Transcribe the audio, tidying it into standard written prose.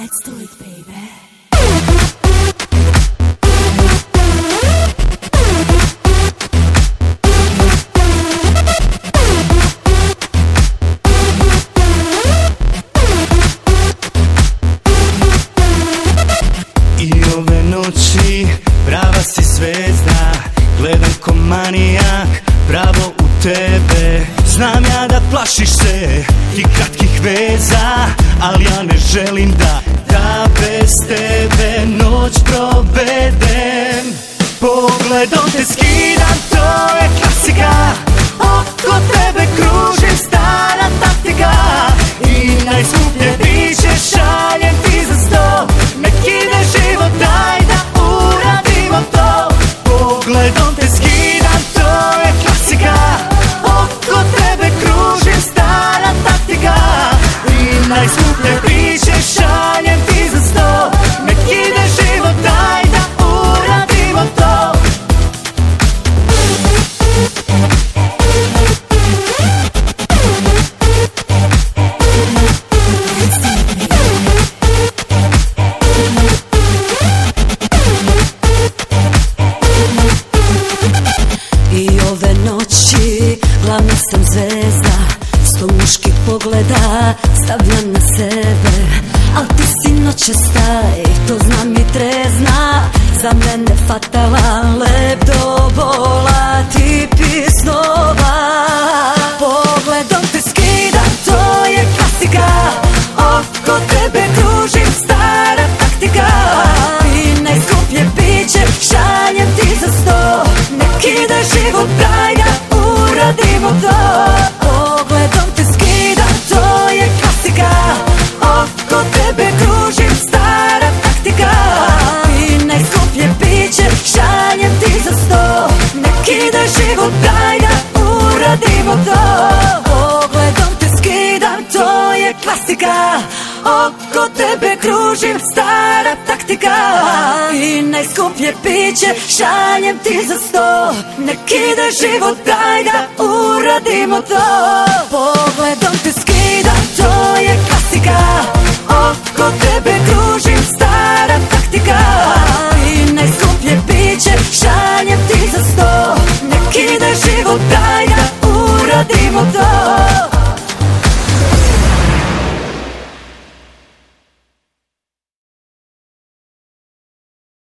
Let's do it, baby. I ove noći prava si zvezda, gledam ko manijak pravo u tebe. Znam ja da plašiš se tih kratkih veza, ali ja ne želim da bez tebe noć provedem. Pogledom te skidam, to je klasika, oko tebe kružim, stara taktika. I najskuplje biće šaljem ti za sto, nek ide život, daj da uradimo to. Pogledom te skidam, to je klasika, oko tebe kružim, stara taktika. I najskuplje biće šaljem ti za sto, nek ide život, daj da uradimo to. I ove noći glavna sam zvezda, 100 muških pogleda stavljam na sebe. Al ti si noćastaj, to znam i trezna, za mene fatalan, lep do bola, tip iz snova. Pogledom te skidam, to je klasika, oko tebe kružim, stara taktika. I najskuplje biće šaljem ti za sto, nek ide život, daj da uradimo to. Pogledom te skidam, to je klasika, oko tebe kružim, stara taktika. I najskuplje biće šaljem ti za sto, nek ide život, daj da uradimo to. Pogledom te skidam, to je klasika, oko tebe kružim, stara taktika. I najskuplje piće šaljem ti za sto, nek ide život, daj da uradimo to. Pogledom te skidam, to je klasika, oko tebe